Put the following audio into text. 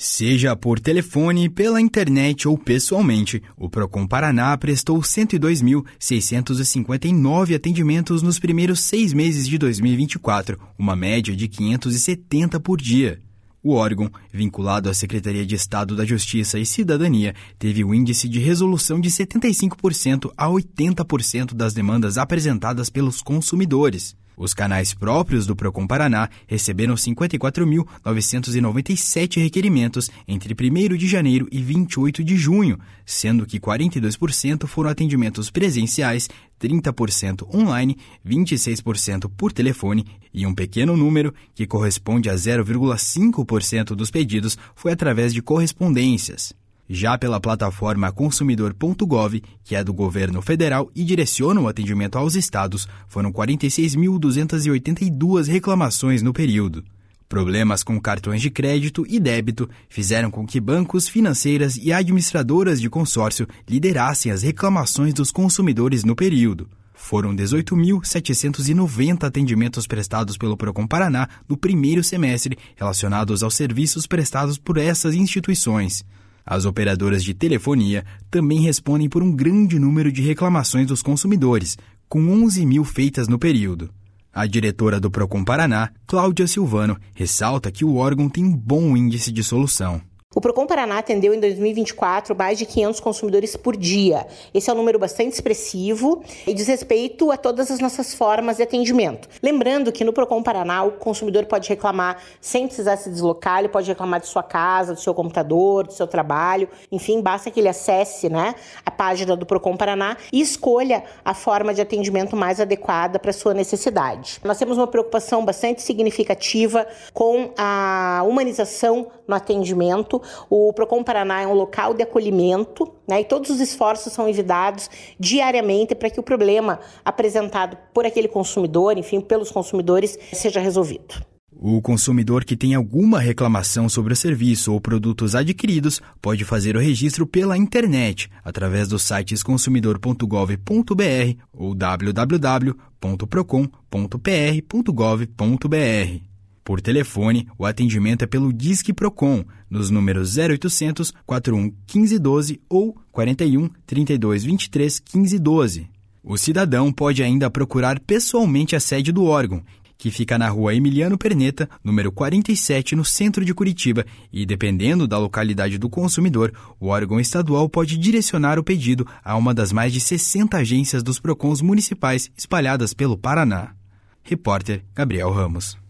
Seja por telefone, pela internet ou pessoalmente, o Procon Paraná prestou 102.659 atendimentos nos primeiros 6 meses de 2024, uma média de 570 por dia. O órgão, vinculado à Secretaria de Estado da Justiça e Cidadania, teve o índice de resolução de 75% a 80% das demandas apresentadas pelos consumidores. Os canais próprios do Procon Paraná receberam 54.997 requerimentos entre 1º de janeiro e 28 de junho, sendo que 42% foram atendimentos presenciais, 30% online, 26% por telefone e um pequeno número, que corresponde a 0,5% dos pedidos, foi através de correspondências. Já pela plataforma consumidor.gov, que é do governo federal e direciona o atendimento aos estados, foram 46.282 reclamações no período. Problemas com cartões de crédito e débito fizeram com que bancos, financeiras e administradoras de consórcio liderassem as reclamações dos consumidores no período. Foram 18.790 atendimentos prestados pelo Procon Paraná no primeiro semestre, relacionados aos serviços prestados por essas instituições. As operadoras de telefonia também respondem por um grande número de reclamações dos consumidores, com 11.000 feitas no período. A diretora do Procon Paraná, Cláudia Silvano, ressalta que o órgão tem um bom índice de solução. O Procon Paraná atendeu em 2024 mais de 500 consumidores por dia. Esse é um número bastante expressivo e diz respeito a todas as nossas formas de atendimento. Lembrando que no Procon Paraná o consumidor pode reclamar sem precisar se deslocar, ele pode reclamar de sua casa, do seu computador, do seu trabalho, enfim, basta que ele acesse, a página do Procon Paraná e escolha a forma de atendimento mais adequada para a sua necessidade. Nós temos uma preocupação bastante significativa com a humanização no atendimento. O Procon Paraná é um local de acolhimento, e todos os esforços são envidados diariamente para que o problema apresentado por aquele consumidor, enfim, pelos consumidores, seja resolvido. O consumidor que tem alguma reclamação sobre o serviço ou produtos adquiridos pode fazer o registro pela internet, através dos sites consumidor.gov.br ou www.procon.pr.gov.br. Por telefone, o atendimento é pelo Disque Procon, nos números 0800 41 15 12 ou 41 32 23 15 12. O cidadão pode ainda procurar pessoalmente a sede do órgão, que fica na rua Emiliano Perneta, número 47, no centro de Curitiba, e dependendo da localidade do consumidor, o órgão estadual pode direcionar o pedido a uma das mais de 60 agências dos Procons municipais espalhadas pelo Paraná. Repórter Gabriel Ramos.